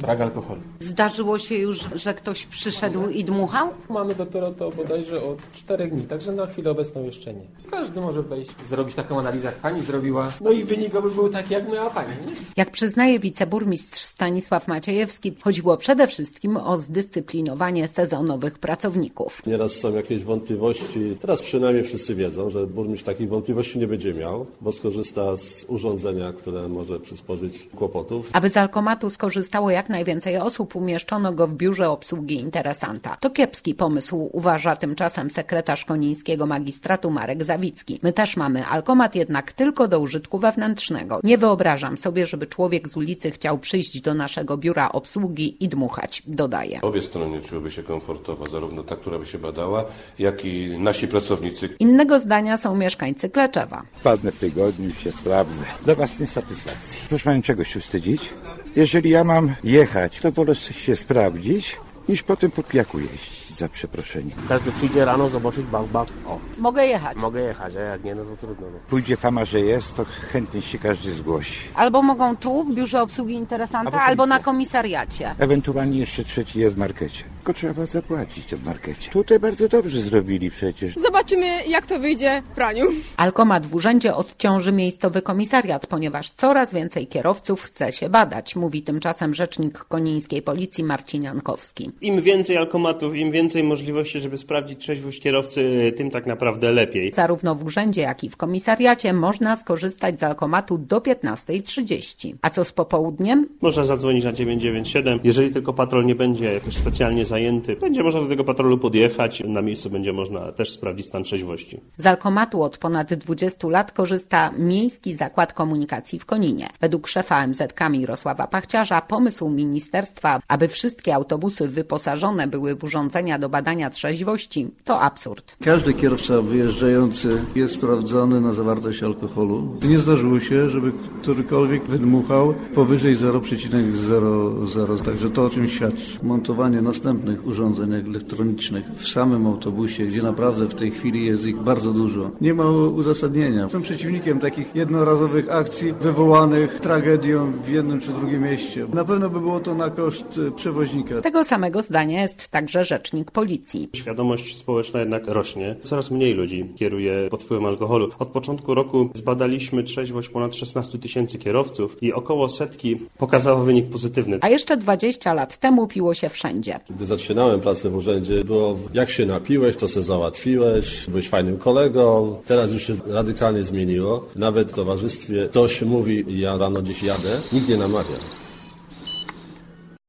brak alkoholu. Zdarzyło się już, że ktoś przyszedł i dmuchał? Mamy dopiero to bodajże od 4 dni, także na chwilę obecną jeszcze nie. Każdy może wejść, zrobić taką analizę, jak pani zrobiła, no i wynik by był taki, jak miała pani. Nie? Jak przyznaje wiceburmistrz Stanisław Maciejewski, chodziło przede wszystkim o zdyscyplinowanie sezonowych pracowników. Nieraz są jakieś wątpliwości. Teraz przynajmniej wszyscy wiedzą, że burmistrz takich wątpliwości nie będzie miał, bo skorzysta z urządzenia, które może przysporzyć kłopotów. Aby z alkomatu skorzystało jak najwięcej osób, umieszczono go w biurze obsługi interesanta. To kiepski pomysł, uważa tymczasem sekretarz konińskiego magistratu Marek Zawicki. My też mamy alkomat, jednak tylko do użytku wewnętrznego. Nie wyobrażam sobie, żeby człowiek z ulicy chciał przyjść do naszego biura obsługi i dmuchać, dodaje. Obie strony czułyby się komfortowo, zarówno ta, która by się badała, jak i nasi pracownicy. Innego zdania są mieszkańcy Kleczewa. Wpadnę w tygodniu i się sprawdzę. Do własnej satysfakcji. Proszę pani czegoś się wstydzić? Jeżeli ja mam jechać, to wolę się sprawdzić, niż potem po pijaku jeździć, za przeproszeniem. Każdy przyjdzie rano zobaczyć bach. O, Mogę jechać. mogę jechać, a jak nie, no to trudno. No. Pójdzie fama, że jest, to chętnie się każdy zgłosi. Albo mogą tu, w biurze obsługi interesanta, albo na komisariacie. Ewentualnie jeszcze trzeci jest w markecie. Tylko trzeba zapłacić w markecie. Tutaj bardzo dobrze zrobili przecież. Zobaczymy, jak to wyjdzie w praniu. Alkomat w urzędzie odciąży miejscowy komisariat, ponieważ coraz więcej kierowców chce się badać, mówi tymczasem rzecznik konińskiej policji Marcin Jankowski. Im więcej alkomatów, im więcej możliwości, żeby sprawdzić trzeźwość kierowcy, tym tak naprawdę lepiej. Zarówno w urzędzie, jak i w komisariacie można skorzystać z alkomatu do 15:30. A co z popołudniem? Można zadzwonić na 997. Jeżeli tylko patrol nie będzie jakoś specjalnie zajęty, będzie można do tego patrolu podjechać. Na miejscu będzie można też sprawdzić stan trzeźwości. Z alkomatu od ponad 20 lat korzysta Miejski Zakład Komunikacji w Koninie. Według szefa MZK Mirosława Pachciarza pomysł ministerstwa, aby wszystkie autobusy wyposażone były w urządzenia do badania trzeźwości, to absurd. Każdy kierowca wyjeżdżający jest sprawdzany na zawartość alkoholu. Nie zdarzyło się, żeby którykolwiek wydmuchał powyżej 0,00. Także to o czym świadczy. Montowanie następnych urządzeń elektronicznych w samym autobusie, gdzie naprawdę w tej chwili jest ich bardzo dużo, nie ma uzasadnienia. Jestem przeciwnikiem takich jednorazowych akcji wywołanych tragedią w jednym czy drugim mieście. Na pewno by było to na koszt przewoźnika. Tego samego zdania jest także rzecznik policji. Świadomość społeczna jednak rośnie. Coraz mniej ludzi kieruje pod wpływem alkoholu. Od początku roku zbadaliśmy trzeźwość ponad 16 000 kierowców i około 100 pokazało wynik pozytywny. A jeszcze 20 lat temu piło się wszędzie. Gdy zaczynałem pracę w urzędzie, było jak się napiłeś, to se załatwiłeś, byłeś fajnym kolegą. Teraz już się radykalnie zmieniło. Nawet w towarzystwie ktoś mówi, ja rano gdzieś jadę, nikt nie namawia.